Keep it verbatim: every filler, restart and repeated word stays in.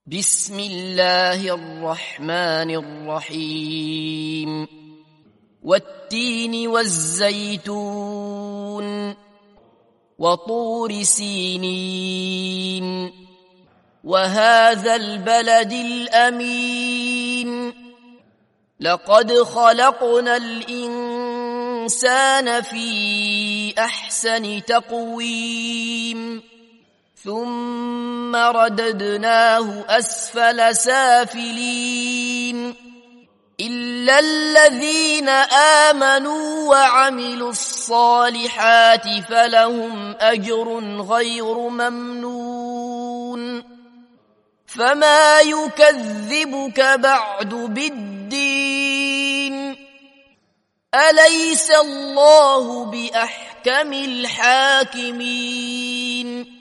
بسم الله الرحمن الرحيم والتين والزيتون وطور سينين وهذا البلد الأمين لقد خلقنا الإنسان في أحسن تقويم ثم رددناه أسفل سافلين إلا الذين آمنوا وعملوا الصالحات فلهم أجر غير ممنون فما يكذبك بعد بالدين أليس الله بأحكم الحاكمين